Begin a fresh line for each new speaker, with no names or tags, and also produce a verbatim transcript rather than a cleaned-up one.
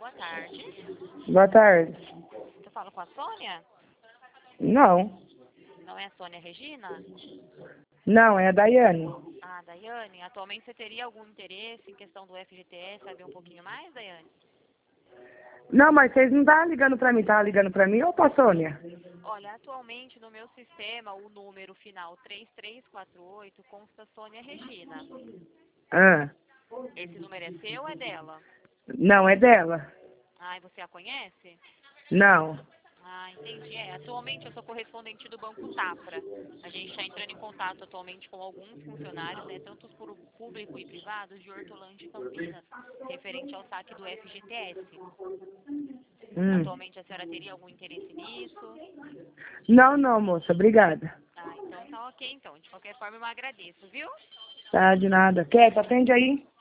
boa tarde.
Boa tarde.
Eu falo com a Sônia?
Não.
Não é a Sônia Regina?
Não, é a Daiane.
Ah, Daiane, atualmente você teria algum interesse em questão do F G T S, saber um pouquinho mais, Daiane?
Não, mas vocês não estavam ligando pra mim, estavam ligando pra mim ou pra Sônia?
Olha, atualmente no meu sistema, o número final três três quatro oito consta Sônia Regina.
Ah,
Esse número é seu ou é dela?
não, é dela.
Ah, e você a conhece?
Não.
Ah, entendi. É, atualmente eu sou correspondente do Banco Safra. A gente está entrando em contato atualmente com alguns funcionários, né, tanto por público e privados, de Hortolândia e Campinas, referente ao saque do F G T S.
Hum.
Atualmente a senhora teria algum interesse nisso?
Não, não, moça, obrigada.
Ah, então tá ok, então. De qualquer forma eu agradeço, viu?
Tá, de nada. Quer, atende aí.